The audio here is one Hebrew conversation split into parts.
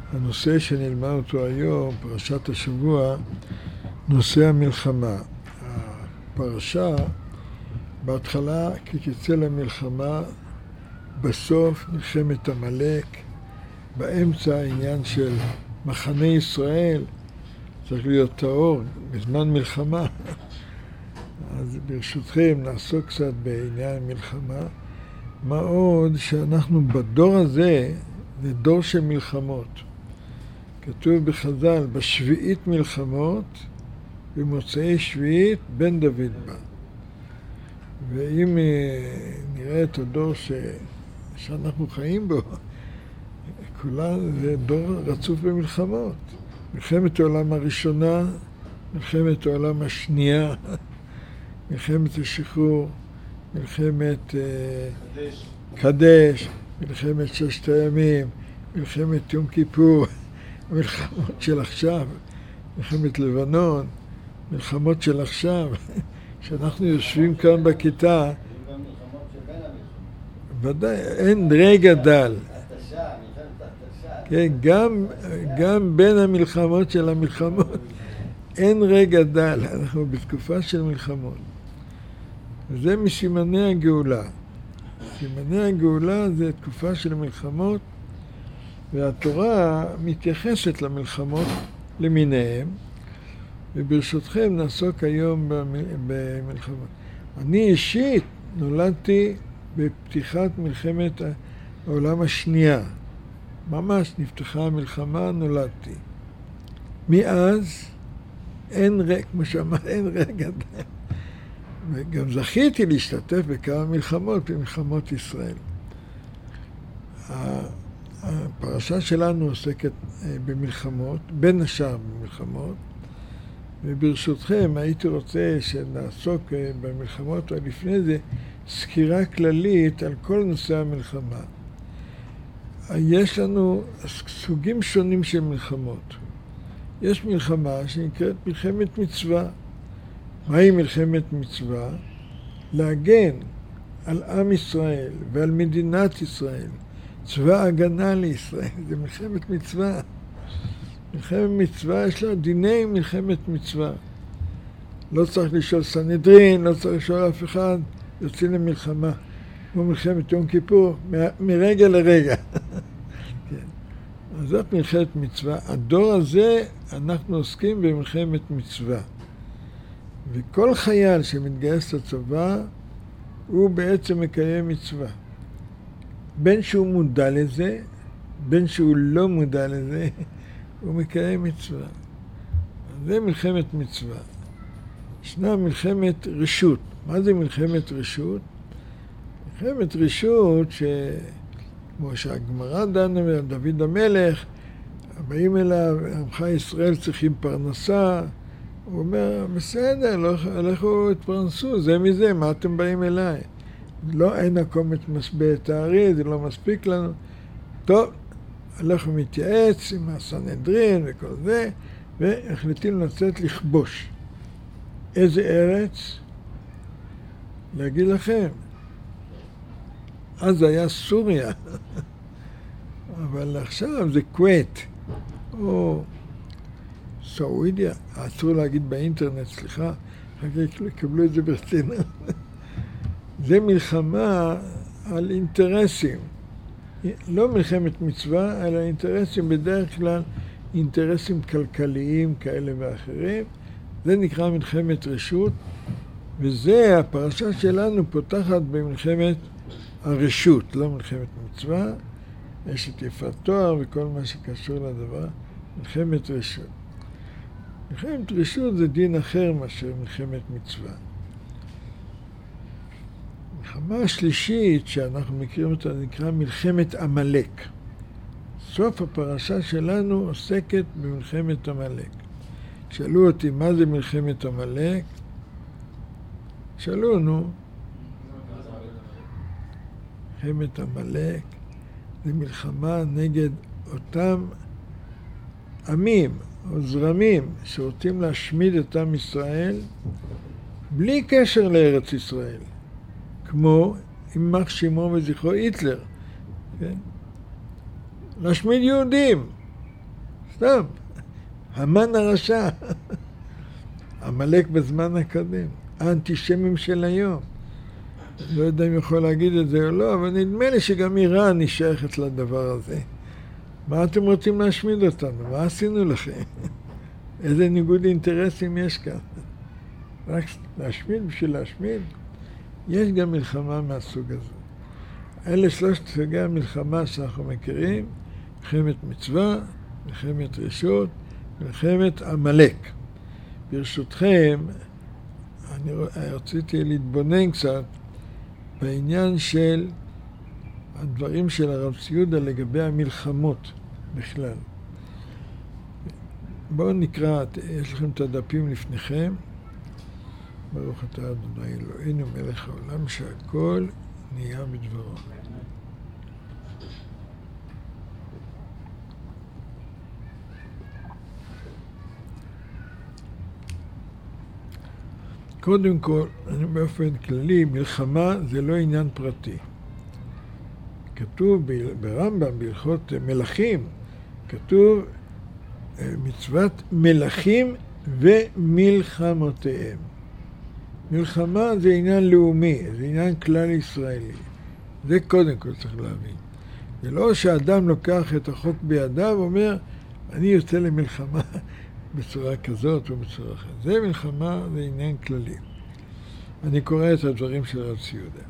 הנושא שנלמד אותו היום, פרשת השבוע, נושא המלחמה. הפרשה, בהתחלה כתצא למלחמה, בסוף מלחמת עמלק, באמצע העניין של מחנה ישראל, צריך להיות טהור בזמן מלחמה. אז ברשותכם נעסוק קצת בעניין מלחמה. מה עוד שאנחנו בדור הזה, זה דור של מלחמות. כתוב בחז"ל, בשביעית מלחמות, במוצאי שביעית בן דוד בא. ואם נראה את הדור שאנחנו חיים בו, כולנו זה דור רצוף במלחמות. מלחמת העולם הראשונה, מלחמת העולם השנייה, מלחמת השחרור, מלחמת קדש, מלחמת ששת הימים, מלחמת יום כיפור, מלחמות של עכשיו, מלחמת לבנון, מלחמות של עכשיו, שאנחנו יושבים כאן בכיתה, ודאי, אין רגע דל. כן, גם בין המלחמות של המלחמות, אין רגע דל, אנחנו בתקופה של מלחמות. וזה מסימני הגאולה. סימני הגאולה זה תקופה של מלחמות, והתורה מתייחסת למלחמות למיניהם, וברשותכם נעסוק היום במלחמות. אני אישית נולדתי בפתיחת מלחמת העולם השנייה. ממש נפתחה המלחמה, נולדתי. מאז כמו שאמר, אין רגע דל. וגם זכיתי להשתתף בכמה מלחמות, במלחמות ישראל. הפרשה שלנו עוסקת במלחמות, בין השאר במלחמות, וברשותכם הייתי רוצה שנעסוק במלחמות, אבל לפני זה סקירה כללית על כל נושא המלחמה. יש לנו סוגים שונים של מלחמות. יש מלחמה שנקראת מלחמת מצווה. מהי מלחמת מצווה? להגן על עם ישראל ועל מדינת ישראל. צבא הגנה לישראל, זה מלחמת מצווה. מלחמת מצווה יש לה דיני מלחמת מצווה. לא צריך לשאול סנהדרין, לא צריך לשאול אף אחד, יוצאים למלחמה. כמו מלחמת יום כיפור, מרגע לרגע. כן. אז זאת מלחמת מצווה. הדור הזה אנחנו עוסקים במלחמת מצווה. וכל חייל שמתגייס לצבא, הוא בעצם מקיים מצווה. בין שהוא מודע לזה, בין שהוא לא מודע לזה, הוא מקיים מצווה. זה מלחמת מצווה. ישנה מלחמת רשות. מה זה מלחמת רשות? מלחמת רשות כמו שהגמרא דנה על דוד המלך, באים אליו, עמך ישראל צריכים פרנסה, הוא אומר, בסדר, לכו תפרנסו, זה מזה, מה אתם באים אליי? לא, אין מקום את משבע את הארי, זה לא מספיק לנו. טוב, הלכו מתייעץ עם הסנהדרין וכל זה, והחליטים לצאת לכבוש. איזה ארץ? להגיד לכם, אז היה סוריה, אבל עכשיו זה כווית, או סעודיה, אסור להגיד באינטרנט, סליחה, יקבלו את זה ברצינות. זה מלחמה על אינטרסים, לא מלחמת מצווה, אלא אינטרסים בדרך כלל, אינטרסים כלכליים כאלה ואחרים. זה נקרא מלחמת רשות, וזה הפרשה שלנו פותחת במלחמת הרשות, לא מלחמת מצווה, יש את יפת תואר וכל מה שקשור לדבר, מלחמת רשות. מלחמת רשות זה דין אחר מאשר מלחמת מצווה. המלחמה השלישית שאנחנו מכירים אותה נקרא מלחמת עמלק. סוף הפרשה שלנו עוסקת במלחמת עמלק. שאלו אותי מה זה מלחמת עמלק? שאלו נו. מלחמת עמלק זה מלחמה נגד אותם עמים או זרמים שרוצים להשמיד את עם ישראל בלי קשר לארץ ישראל. כמו יימח שמו וזכרו היטלר, כן? להשמיד יהודים, סתם, המן הרשע. עמלק בזמן הקודם, האנטישמים של היום. לא יודע אם יכול להגיד את זה או לא, אבל נדמה לי שגם איראן נשייכת לדבר הזה. מה אתם רוצים להשמיד אותנו? מה עשינו לכם? איזה ניגוד אינטרסים יש כאן? רק להשמיד בשביל להשמיד? יש גם מלחמה מהסוג הזה. אלה שלושת סוגי המלחמה שאנחנו מכירים, מלחמת מצווה, מלחמת רשות, מלחמת עמלק. ברשותכם, אני רציתי להתבונן קצת בעניין של הדברים של הרב ציודה לגבי המלחמות בכלל. בואו נקרא, יש לכם את הדפים לפניכם. ברוך אתה אדוני אלוהינו מלך העולם שהכל נהיה בדברו. קודם כל, אני באופן כללי, מלחמה זה לא עניין פרטי. כתוב ברמב"ם, בהלכות מלכים, כתוב מצוות מלכים ומלחמותיהם. מלחמה זה עניין לאומי, זה עניין כלל ישראלי. זה קודם כל צריך להבין. זה לא שאדם לוקח את החוק בידיו ואומר, אני יוצא למלחמה בצורה כזאת או בצורה אחרת. זה מלחמה, זה עניין כללי. אני קורא את הדברים של הרב ציודה.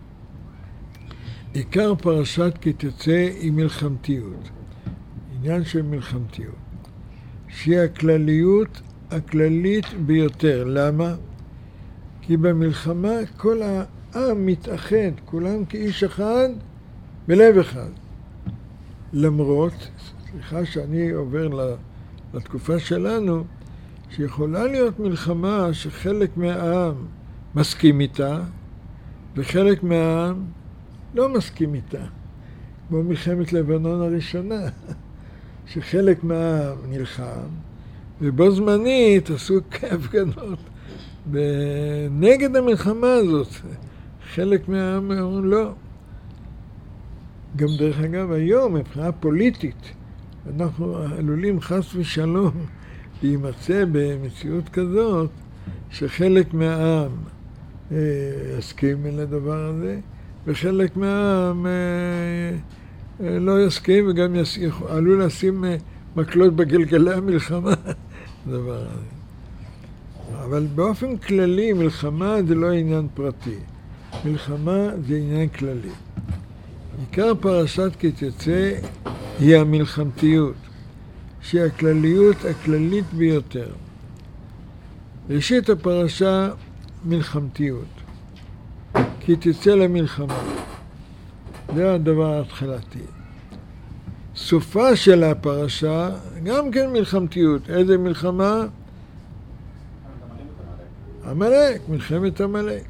עיקר פרשת כי תצא היא מלחמתיות. עניין של מלחמתיות. שהיא הכלליות הכללית ביותר. למה? כי במלחמה כל העם מתאחד, כולם כאיש אחד בלב אחד. למרות, סליחה שאני עובר לתקופה שלנו, שיכולה להיות מלחמה שחלק מהעם מסכים איתה, וחלק מהעם לא מסכים איתה. כמו מלחמת לבנון הראשונה, שחלק מהעם נלחם, ובו זמנית עשו הפגנות נגד המלחמה הזאת. חלק מהעם אמרו לא. גם דרך אגב היום, מבחינה פוליטית, אנחנו עלולים חס ושלום להימצא במציאות כזאת שחלק מהעם יסכים לדבר הזה, וחלק מהעם לא יסכים וגם עלול לשים מקלות בגלגלי המלחמה, דבר הזה. אבל באופן כללי מלחמה זה לא עניין פרטי. מלחמה זה עניין כללי. עיקר פרשת כי תצא היא המלחמתיות, שהיא הכלליות הכללית ביותר. ראשית הפרשה מלחמתיות, כי תצא למלחמה. זה הדבר ההתחלתי. סופה של הפרשה גם כן מלחמתיות. איזה מלחמה? עמלק, מלחמת עמלק.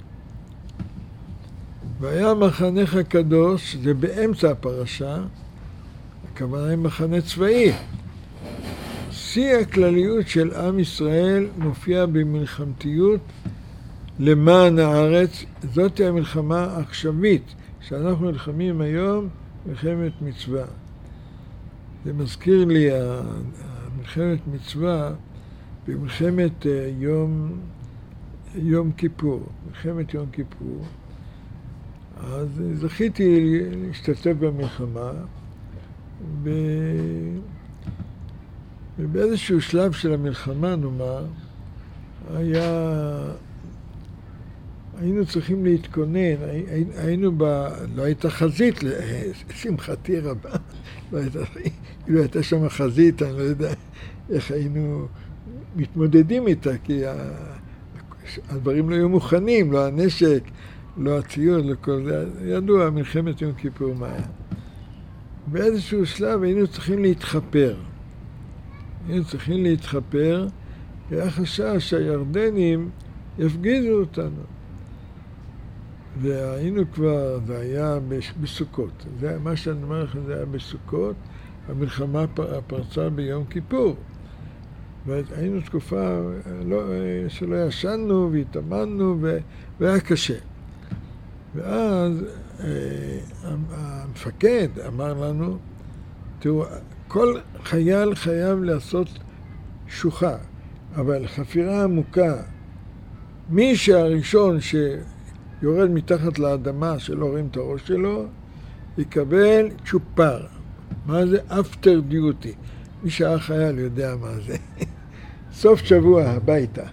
והיה מחנך קדוש, זה באמצע הפרשה, הכוונה היא מחנה צבאי. שיא הכלליות של עם ישראל מופיע במלחמתיות למען הארץ. זאת המלחמה העכשווית שאנחנו נלחמים היום, מלחמת מצווה. זה מזכיר לי, מלחמת מצווה במלחמת יום כיפור, מלחמת יום כיפור. אז זכיתי להשתתף במלחמה, ובאיזשהו שלב של המלחמה, נאמר, היינו צריכים להתכונן, לא הייתה חזית, לשמחתי רבה, לא הייתה שם חזית, אני לא יודע איך היינו מתמודדים איתה, כי הדברים לא היו מוכנים, לא הנשק, לא הציוד, לא כל זה, ידוע, מלחמת יום כיפור מה היה. באיזשהו שלב היינו צריכים להתחפר. היה חשש שהירדנים יפגיזו אותנו. והיינו כבר, זה היה בסוכות. זה מה שאני אומר לכם, זה היה בסוכות, המלחמה פרצה ביום כיפור. והיינו תקופה שלא ישנו והתאמנו והיה קשה. ואז המפקד אמר לנו, תראו, כל חייל חייב לעשות שוחה, אבל חפירה עמוקה. מי שהראשון שיורד מתחת לאדמה שלא רואים את הראש שלו, יקבל צ'ופר. מה זה? after duty. מי שהיה חייל יודע מה זה. סוף שבוע הביתה.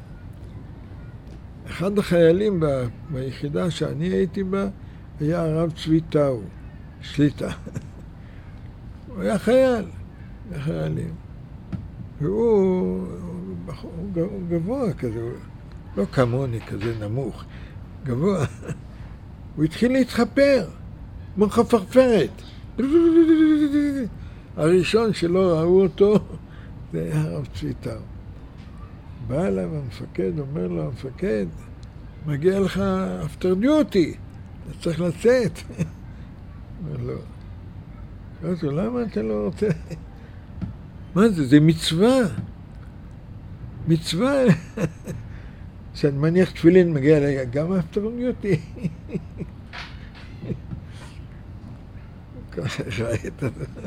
אחד החיילים ביחידה שאני הייתי בה היה הרב צבי טאו, שליטה. הוא היה חייל, היה חיילים. והוא גבוה כזה, לא כמוני כזה נמוך, גבוה. הוא התחיל להתחפר, כמו חפרפרת. הראשון שלא ראו אותו זה היה הרב צבי טאו. בא אליו המפקד, אומר לו, המפקד, מגיע לך after duty, אתה צריך לצאת. אומר לו, שאלתי לו, למה אתה לא רוצה? מה זה? זה מצווה. מצווה. שאני מניח תפילין מגיע אליי, גם after duty. ככה ראית.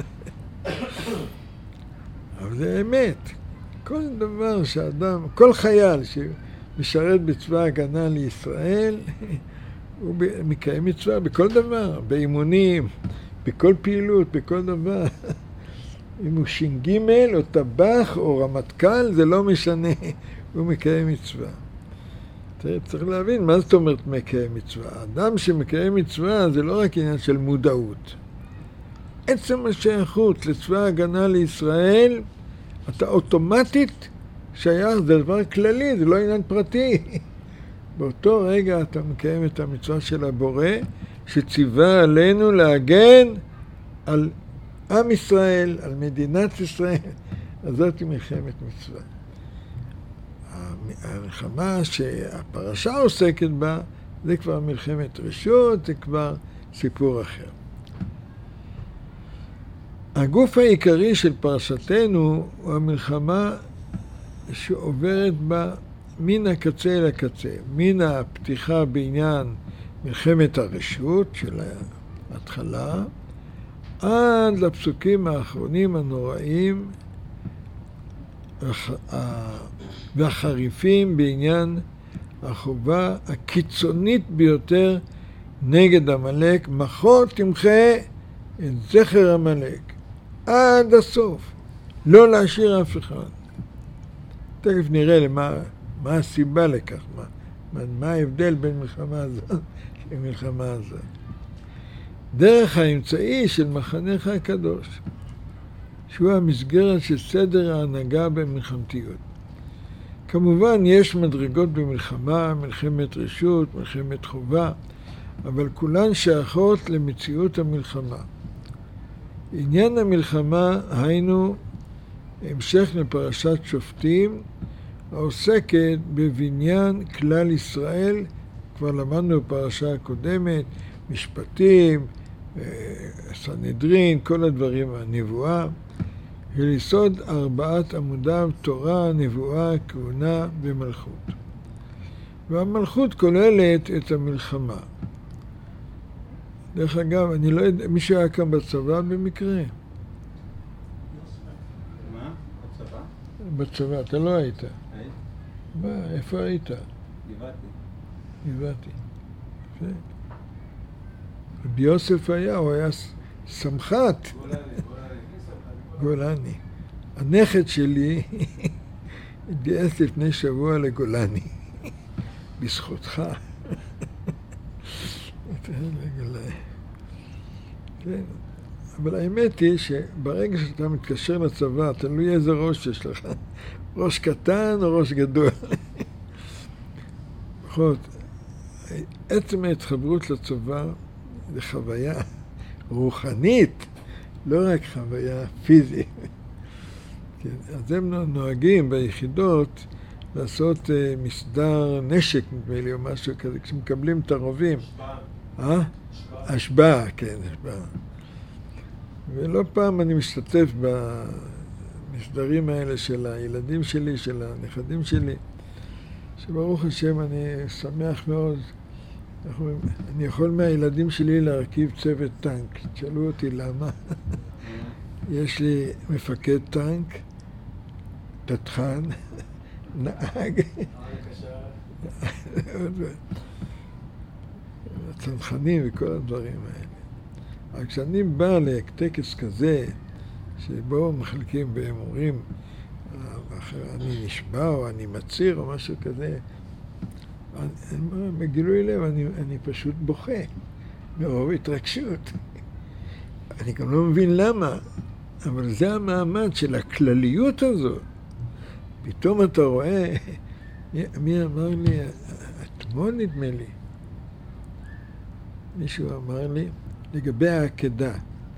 אבל זה אמת. כל דבר שאדם, כל חייל שמשרת בצבא הגנה לישראל, הוא מקיים מצווה בכל דבר, באימונים, בכל פעילות, בכל דבר. אם הוא ש"ג או טבח או רמטכ"ל, זה לא משנה, הוא מקיים מצווה. צריך להבין מה זאת אומרת מקיים מצווה. האדם שמקיים מצווה זה לא רק עניין של מודעות. עצם השייכות לצבא הגנה לישראל, אתה אוטומטית שייך, זה דבר כללי, זה לא עניין פרטי. באותו רגע אתה מקיים את המצווה של הבורא, שציווה עלינו להגן על עם ישראל, על מדינת ישראל. אז זאת מלחמת מצווה. המלחמה שהפרשה עוסקת בה, זה כבר מלחמת רשות, זה כבר סיפור אחר. הגוף העיקרי של פרשתנו הוא המלחמה שעוברת בה מן הקצה אל הקצה, מן הפתיחה בעניין מלחמת הרשות של ההתחלה, עד לפסוקים האחרונים הנוראים והחריפים בעניין החובה הקיצונית ביותר נגד המלאק, מחור תמחה את זכר המלאק עד הסוף, לא להשאיר אף אחד. תכף נראה מה הסיבה לכך, מה ההבדל בין מלחמה הזאת למלחמה הזאת. דרך האמצעי של מחנך הקדוש, שהוא המסגרת של סדר ההנהגה במלחמתיות. כמובן יש מדרגות במלחמה, מלחמת רשות, מלחמת חובה, אבל כולן שייכות למציאות המלחמה. עניין המלחמה היינו המשך לפרשת שופטים, העוסקת בבניין כלל ישראל, כבר למדנו בפרשה הקודמת, משפטים, סנהדרין, כל הדברים, הנבואה, וליסוד 4 עמודיו, תורה, נבואה, כהונה ומלכות. והמלכות כוללת את המלחמה. דרך אגב, אני לא יודע, מישהו היה כאן בצבא במקרה? מה? בצבא? בצבא, אתה לא היית. היית? מה, איפה היית? גבעתי. רבי יוסף היה, הוא היה סמח"ט. גולני. הנכד שלי התגייס לפני שבוע לגולני. בזכותך. כן. אבל האמת היא שברגע שאתה מתקשר לצבא, תלוי איזה ראש יש לך. ראש קטן או ראש גדול. בכל זאת, עצם ההתחברות לצבא זה חוויה רוחנית, לא רק חוויה פיזית. כן, אז הם נוהגים ביחידות לעשות מסדר נשק, נדמה לי, או משהו כזה, כשמקבלים את הרובים. השבעה, כן, השבעה. ולא פעם אני משתתף במסדרים האלה של הילדים שלי, של הנכדים שלי, שברוך השם אני שמח מאוד. אני יכול מהילדים שלי להרכיב צוות טנק. תשאלו אותי למה. יש לי מפקד טנק, תתחן, נהג, הצנחנים וכל הדברים האלה. אבל כשאני בא לטקס כזה, שבו מחלקים והם אומרים, אני נשבע או אני מציר או משהו כזה, בגילוי לב אני פשוט בוכה מרוב התרגשות. אני גם לא מבין למה, אבל זה המעמד של הכלליות הזאת. פתאום אתה רואה, מי אמר לי, אתמול נדמה לי, מישהו אמר לי, לגבי העקדה.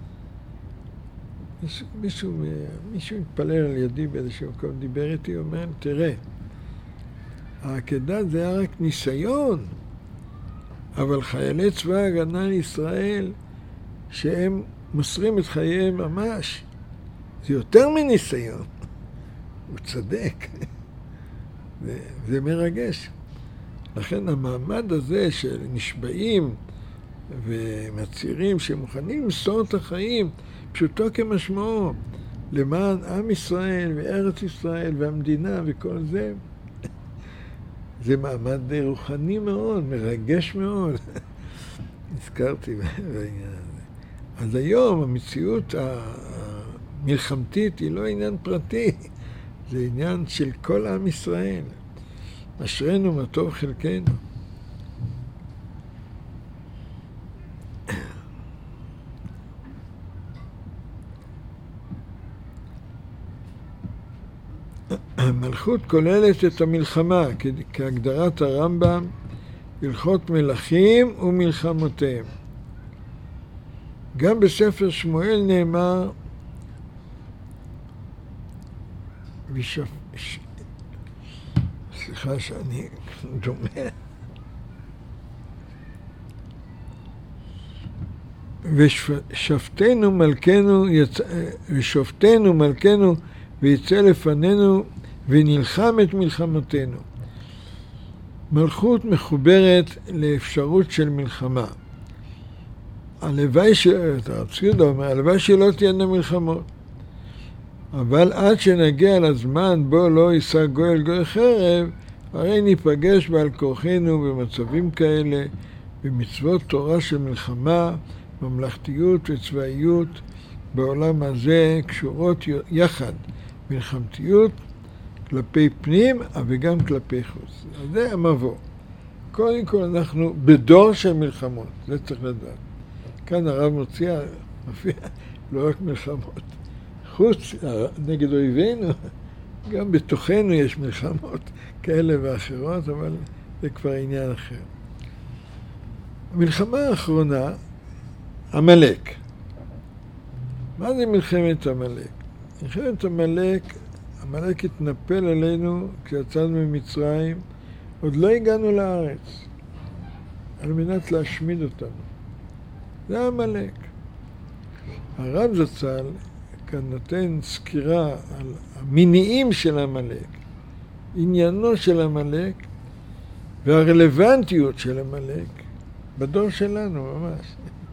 מישהו התפלל על ידי באיזשהו מקום, דיבר איתי, אומר, תראה, העקדה זה היה רק ניסיון, אבל חיילי צבא ההגנה לישראל, שהם מוסרים את חייהם ממש, זה יותר מניסיון. הוא צדק. זה מרגש. לכן המעמד הזה של נשבעים ומצהירים שמוכנים למסור את החיים, פשוטו כמשמעו, למען עם ישראל וארץ ישראל והמדינה וכל זה, זה מעמד רוחני מאוד, מרגש מאוד. הזכרתי בעניין הזה. אז היום המציאות המלחמתית היא לא עניין פרטי, זה עניין של כל עם ישראל. אשרנו מה טוב חלקנו. המלכות כוללת את המלחמה, כהגדרת הרמב"ם, הלכות מלכים ומלחמותיהם. גם בספר שמואל נאמר, סליחה שאני דומה, ושופטנו מלכנו ויצא לפנינו ונלחם את מלחמותינו. מלכות מחוברת לאפשרות של מלחמה. הלוואי שלא תהיינה מלחמות. אבל עד שנגיע לזמן בו לא יישא גוי אל גוי חרב, הרי ניפגש בעל כורחנו במצבים כאלה, במצוות תורה של מלחמה, ממלכתיות וצבאיות בעולם הזה קשורות יחד, מלחמתיות כלפי פנים וגם כלפי חוץ. אז זה המבוא. קודם כל אנחנו בדור של מלחמות, זה צריך לדעת. כאן הרב מופיע לא רק מלחמות. חוץ נגד אויבינו, גם בתוכנו יש מלחמות כאלה ואחרות, אבל זה כבר עניין אחר. המלחמה האחרונה, עמלק. מה זה מלחמת עמלק? מלחמת עמלק התנפל עלינו כשיצאנו ממצרים, עוד לא הגענו לארץ, על מנת להשמיד אותנו. זה עמלק. הרב זצ"ל כאן נותן סקירה על המניעים של עמלק, עניינו של עמלק והרלוונטיות של עמלק בדור שלנו ממש.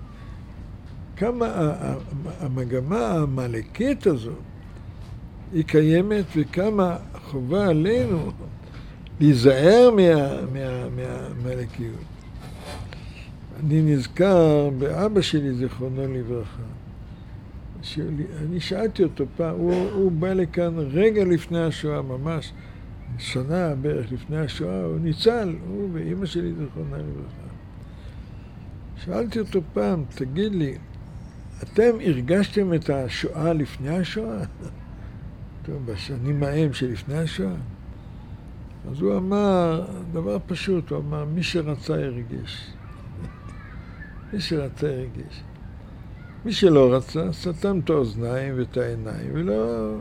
כמה המגמה העמלקית הזו היא קיימת וכמה חובה עלינו להיזהר מהעמלקיות. אני נזכר באבא שלי, זיכרונו לברכה. אני שאלתי אותו פעם, הוא בא לכאן רגע לפני השואה, ממש שנה בערך לפני השואה, הוא ניצל, הוא ואמא שלי, זיכרונה לברכה. שאלתי אותו פעם, תגיד לי, אתם הרגשתם את השואה לפני השואה? טוב, בשנים ההם שלפני השואה. אז הוא אמר, דבר פשוט, הוא אמר, מי שרצה הרגיש. מי שרצה הרגיש. מי שלא רצה, סתם את האוזניים ואת העיניים, ולא...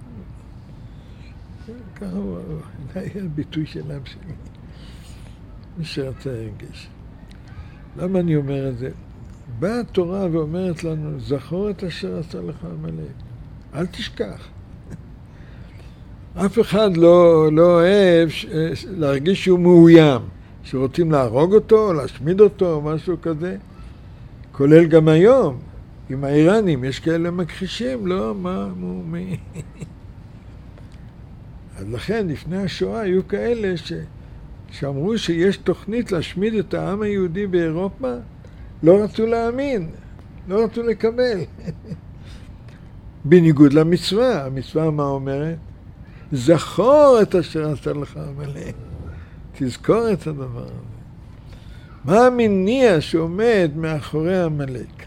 ככה הוא היה הביטוי של עם שלי. מי שרצה הרגיש. למה אני אומר את זה? באה התורה ואומרת לנו, זכור את אשר עשה לך עמלק. אל תשכח. אף אחד לא אוהב להרגיש שהוא מאוים, שרוצים להרוג אותו, להשמיד אותו, או משהו כזה. כולל גם היום. עם האיראנים, יש כאלה מכחישים, לא, מי? אז לכן, לפני השואה היו כאלה שאמרו שיש תוכנית להשמיד את העם היהודי באירופה, לא רצו להאמין, לא רצו לקבל. בניגוד למצווה, המצווה מה אומרת? זכור את אשר עשה לך עמלק. תזכור את הדבר הזה. מה המניע שעומד מאחורי עמלק?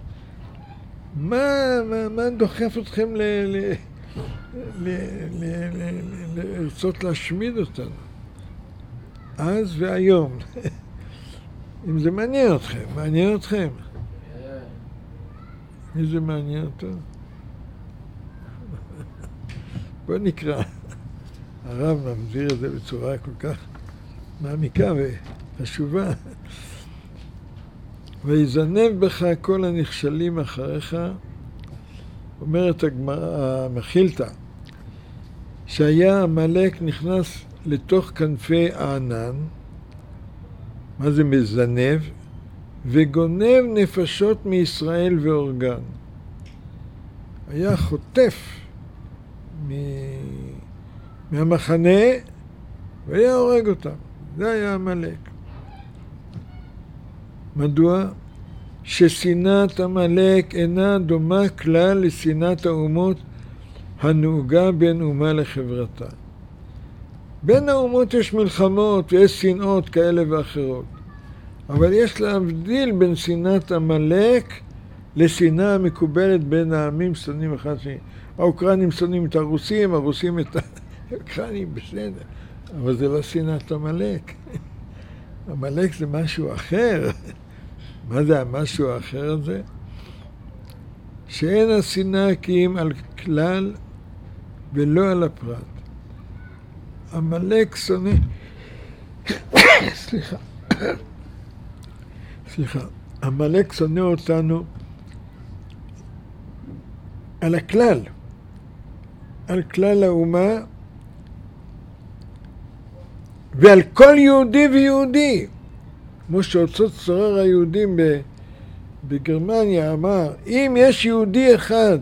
מה דוחף אתכם לרצות להשמיד אותנו? אז והיום. אם זה מעניין אתכם, מעניין אתכם. מי זה מעניין אותו? בוא נקרא. הרב ממזיר את זה בצורה כל כך מעמיקה וחשובה. ויזנב בך כל הנכשלים אחריך, אומרת המחילתא, שהיה עמלק נכנס לתוך כנפי הענן, מה זה מזנב? וגונב נפשות מישראל והורגן. היה חוטף מהמחנה והיה הורג אותם. זה היה עמלק. מדוע? ששנאת עמלק אינה דומה כלל לשנאת האומות הנהוגה בין אומה לחברתה. בין האומות יש מלחמות ויש שנאות כאלה ואחרות. אבל יש להבדיל בין שנאת עמלק לשנאה המקובלת בין העמים שונאים אחד שני. האוקראינים שונאים את הרוסים, הרוסים את האוקראינים, בסדר. אבל זה לא שנאת עמלק. עמלק זה משהו אחר. מה זה המשהו האחר הזה? שאין השנאה כי אם על כלל ולא על הפרט. עמלק שונא... סליחה. עמלק שונא אותנו על הכלל. על כלל האומה ועל כל יהודי ויהודי. כמו שאוצרות צורר היהודים בגרמניה אמר, אם יש יהודי אחד,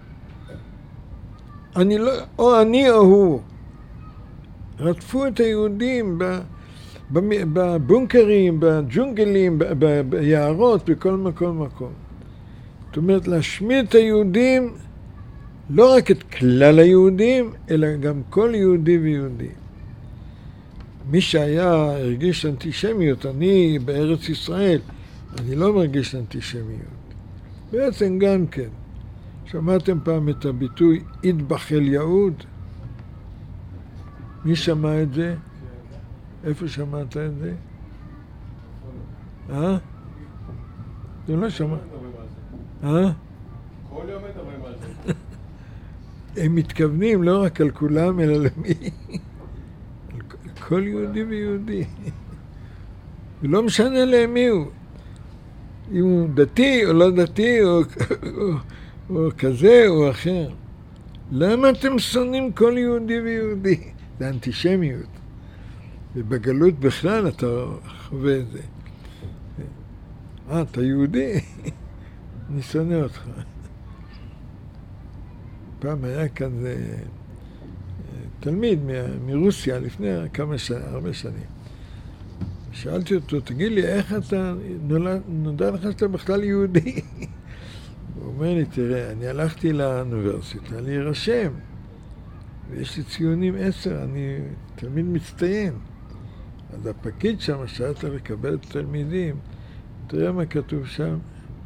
או אני או הוא, רדפו את היהודים בבונקרים, בג'ונגלים, ביערות, בכל מקום. זאת אומרת, להשמיד את היהודים, לא רק את כלל היהודים, אלא גם כל יהודי ויהודי. מי הרגיש אנטישמיות, אני בארץ ישראל, אני לא מרגיש אנטישמיות. בעצם גם כן. שמעתם פעם את הביטוי אטבח אל יהוד? מי שמע את זה? איפה שמעת את זה? אתה לא שמע? כל יום מדברים על זה. הם מתכוונים לא רק על כולם, אלא למי? כל יהודי ויהודי. ולא משנה להם מי הוא. אם הוא דתי או לא דתי, או כזה או אחר. למה אתם שונאים כל יהודי ויהודי? זה אנטישמיות. ובגלות בכלל אתה חווה את זה. אתה יהודי? אני שונא אותך. פעם היה כאן תלמיד מרוסיה לפני הרבה שנים. שאלתי אותו, תגיד לי, איך אתה, נודע לך שאתה בכלל יהודי? הוא אומר לי, תראה, אני הלכתי לאוניברסיטה להירשם, ויש לי ציונים 10, אני תלמיד מצטיין. אז הפקיד שם, שאלת לקבל את התלמידים, תראה מה כתוב שם,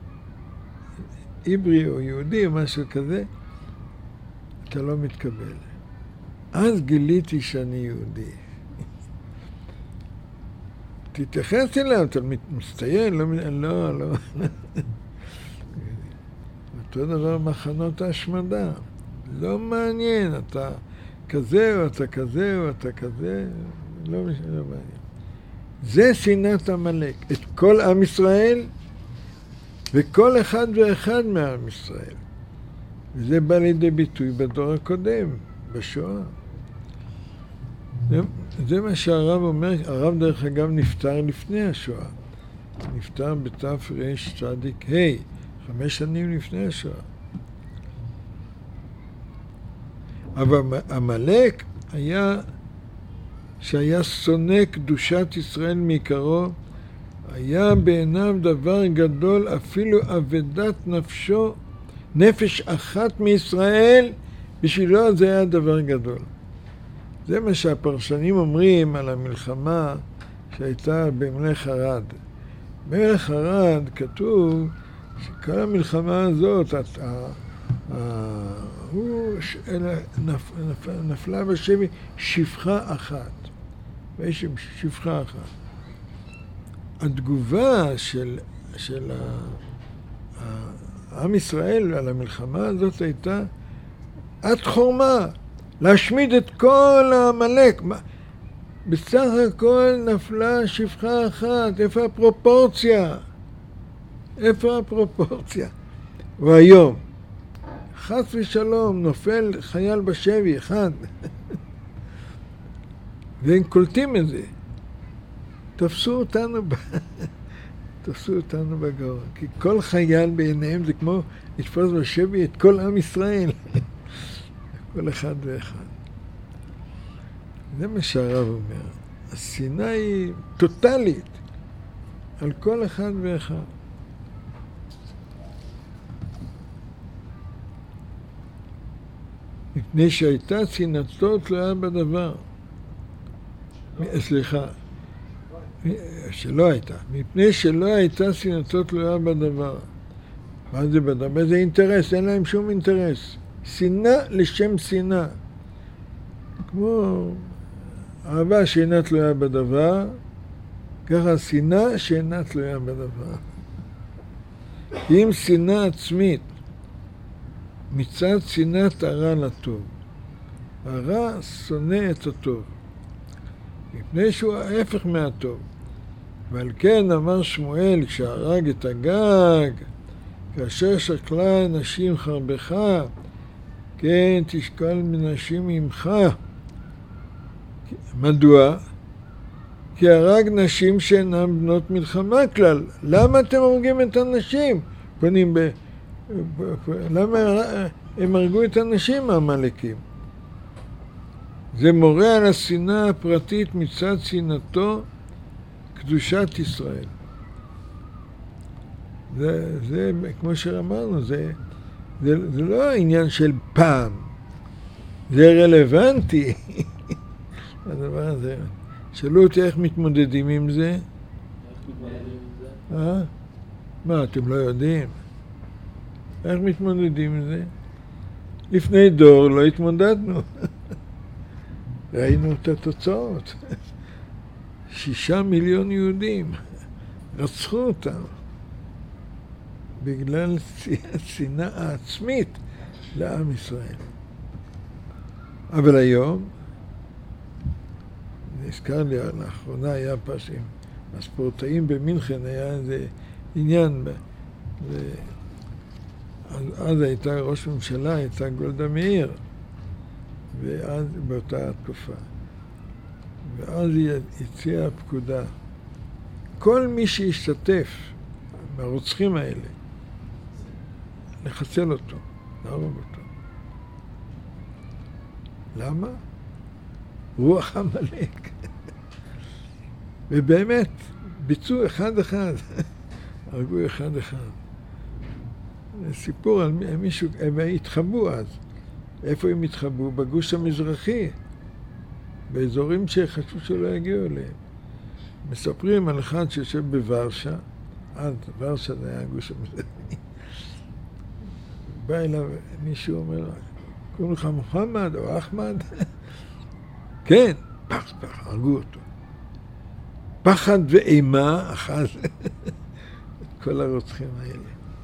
עברי או יהודי או משהו כזה, אתה לא מתקבל. אז גיליתי שאני יהודי. תתייחס אליו, אתה מצטיין, לא. אותו דבר מחנות ההשמדה. לא מעניין, אתה כזה או אתה כזה או אתה כזה, לא מעניין. זה שנאת עמלק. את כל עם ישראל וכל אחד ואחד מעם ישראל. וזה בא לידי ביטוי בדור הקודם, בשואה. זה מה שהרב אומר, הרב דרך אגב נפטר לפני השואה. נפטר בתרצ"ה, 5 שנים לפני השואה. אבל עמלק שהיה שונא קדושת ישראל מעיקרו, היה בעיניו דבר גדול, אפילו אבדת נפשו, נפש אחת מישראל, בשבילו זה היה דבר גדול. זה מה שהפרשנים אומרים על המלחמה שהייתה במלך ערד. במלך ערד כתוב שכל המלחמה הזאת, נפלה בשבי שפחה אחת. ויש שפחה אחת. התגובה של עם ישראל על המלחמה הזאת הייתה עד חורמה, להשמיד את כל העמלק. בסך הכל נפלה שפחה אחת. איפה הפרופורציה? איפה הפרופורציה? והיום, חס ושלום, נופל חייל בשבי אחד. והם קולטים את זה. תפסו אותנו בגאון. כי כל חייל בעיניהם זה כמו לתפוס בשבי את כל עם ישראל. כל אחד ואחד. זה מה שהרב אומר. השנאה היא טוטלית על כל אחד ואחד. מפני שהייתה שנאתו תלויה בדבר. סליחה, שלא הייתה. מפני שלא הייתה שנאתו תלויה בדבר. מה זה בדבר? זה אינטרס, אין להם שום אינטרס. שנאה לשם שנאה. כמו אהבה שאינה תלויה בדבר, ככה שנאה שאינה תלויה בדבר. אם שנאה עצמית, מצד שנאת הרע לטוב. הרע שונא את הטוב, מפני שהוא ההפך מהטוב. ועל כן אמר שמואל כשהרג את הגג, כאשר שקלה נשים חרבך, כן תשקל מנשים ממך. מדוע? כי הרג נשים שאינן בנות מלחמה כלל. למה אתם הורגים את הנשים? למה הם הרגו את הנשים העמלקים? זה מורה על השנאה הפרטית מצד שנאתו קדושת ישראל. זה כמו שאמרנו, זה לא העניין של פעם. זה רלוונטי. הדבר הזה. שאלו אותי איך מתמודדים עם זה? מה, אתם לא יודעים? איך מתמודדים עם זה? לפני דור לא התמודדנו. ראינו את התוצאות. 6 מיליון יהודים רצחו אותם בגלל השנאה העצמית לעם ישראל. אבל היום, נזכר לי, לאחרונה היה פסים, הספורטאים במינכן היה איזה עניין, אז הייתה ראש ממשלה, הייתה גולדה מאיר, ואז באותה התקופה. ואז היא הציעה פקודה. כל מי שישתתף מהרוצחים האלה, לחסל אותו, להרוג אותו. למה? רוח עמלק. ובאמת, ביצעו אחד. הרגו אחד. סיפור על מישהו, הם התחבאו אז. איפה הם התחבאו? בגוש המזרחי. באזורים שחשבו שלא יגיעו אליהם. מספרים על אחד שיושב בוורשה, אז ורשה זה היה הגוש המזרחי. בא אליו מישהו אומר, קוראים לך מוחמד או אחמד? כן, פח, הרגו אותו. פחד ואימה אחז את כל הרוצחים האלה.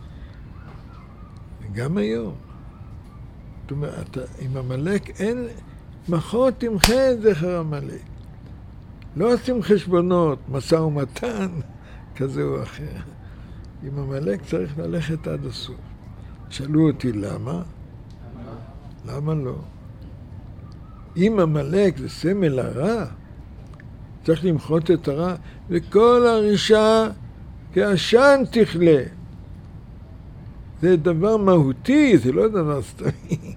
וגם היום. זאת אומרת, עם עמלק אין מחר תמחה את זכר עמלק. לא עושים חשבונות, משא ומתן, כזה או אחר. עם עמלק צריך ללכת עד הסוף. שאלו אותי למה? למה לא? אם עמלק זה סמל הרע, צריך למחות את הרע, וכל הרשעה כעשן תכלה. זה דבר מהותי, זה לא דבר סתמי.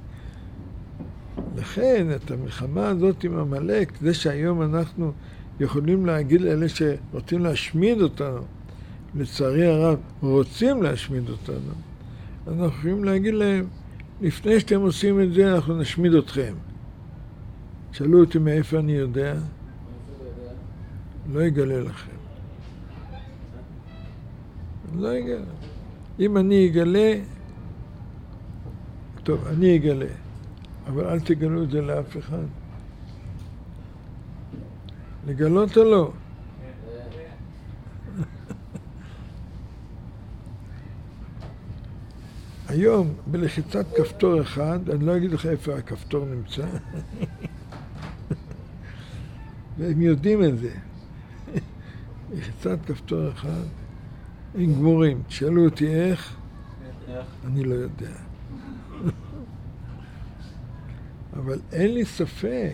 לכן, את המלחמה הזאת עם עמלק, זה שהיום אנחנו יכולים להגיד לאלה שרוצים להשמיד אותנו, לצערי הרב, רוצים להשמיד אותנו, אנחנו יכולים להגיד להם, לפני שאתם עושים את זה, אנחנו נשמיד אתכם. שאלו אותי מאיפה אני יודע? לא אגלה לכם. לא אגלה. אם אני אגלה, טוב, אני אגלה. אבל אל תגלו את זה לאף אחד. לגלות או לא? היום, בלחיצת כפתור אחד, אני לא אגיד לך איפה הכפתור נמצא. והם יודעים את זה. בלחיצת כפתור אחד, הם גמורים. תשאלו אותי איך, אני לא יודע. אבל אין לי ספק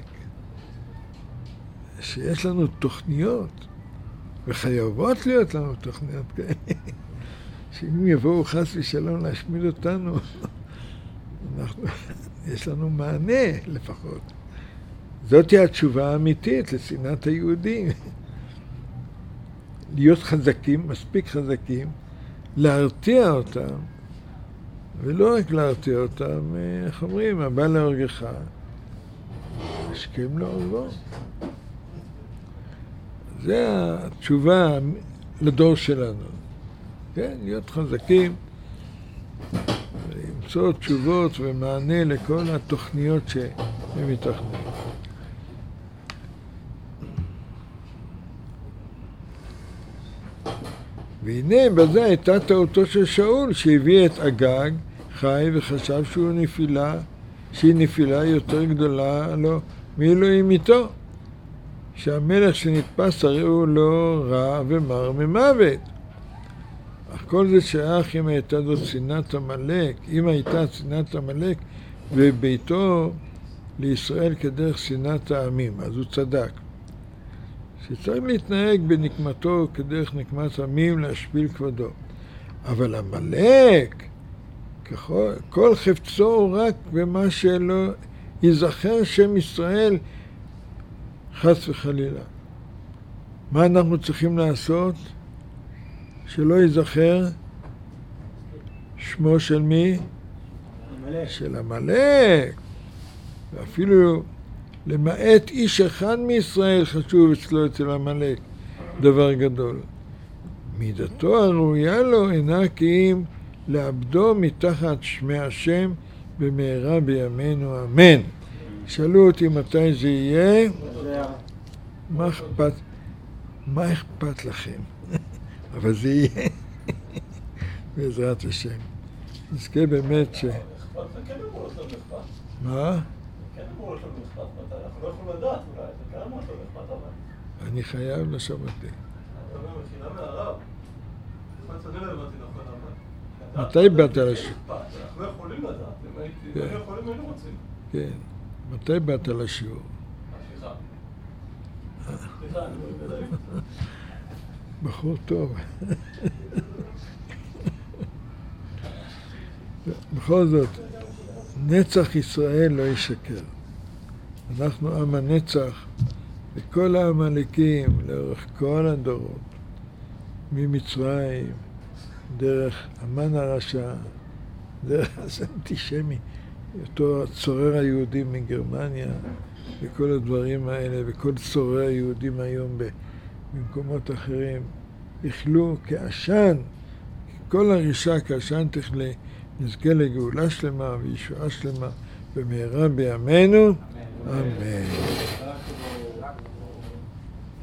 שיש לנו תוכניות, וחייבות להיות לנו תוכניות כאלה, שאם יבואו חס ושלום להשמיד אותנו, יש לנו מענה לפחות. זאת היא התשובה האמיתית לשנאת היהודים. להיות חזקים, מספיק חזקים, להרתיע אותם, ולא רק להרתיע אותם, איך אומרים, הבא להורגך, השכם להורגו. זה התשובה לדור שלנו. כן, להיות חזקים, למצוא תשובות ומענה לכל התוכניות שהם מתכננים. והנה בזה הייתה טעותו של שאול, שהביא את אגג חי וחשב שהיא נפילה יותר גדולה לו מאלוהים איתו. שהמלך שנתפס הרי הוא לא רע ומר ממוות. אך כל זה שייך אם הייתה זאת שנאת עמלק, אם הייתה שנאת עמלק וביתו לישראל כדרך שנאת העמים, אז הוא צדק. שצריך להתנהג בנקמתו כדרך נקמת עמים להשפיל כבודו. אבל עמלק, כל חפצו הוא רק במה שלא ייזכר שם ישראל חס וחלילה. מה אנחנו צריכים לעשות? שלא ייזכר שמו של מי? עמלק. של עמלק. ואפילו למעט איש אחד מישראל חשוב אצלו אצל עמלק דבר גדול. מידתו הראויה לו אינה כי אם לעבדו מתחת שמי השם במהרה בימינו אמן. שאלו אותי מתי זה יהיה? מה אכפת לכם? אבל זה יהיה בעזרת השם. נזכה באמת ש... מה? אנחנו לא יכולים לדעת אולי, זה כאן אמרת לא אכפת אבל. אני חייב לשמתי. אתה אומר, מכינה מהרב. אני לא הבנתי נכון, אבל... מתי באת לשיעור? אנחנו לא יכולים לדעת, אם היינו יכולים היינו רוצים. כן. מתי באת לשיעור? סליחה. סליחה, אני לא יודע. בחור טוב. בכל זאת, נצח ישראל לא ישקר. אנחנו עם הנצח, וכל העמלקים לאורך כל הדורות, ממצרים, דרך המן הרשע, דרך האנטישמי, אותו צורר היהודים מגרמניה, וכל הדברים האלה, וכל צורר היהודים היום במקומות אחרים, יחלו כעשן, כל הרישה כעשן תכלה, נזכה לגאולה שלמה וישועה שלמה במהרה בימינו, אמן.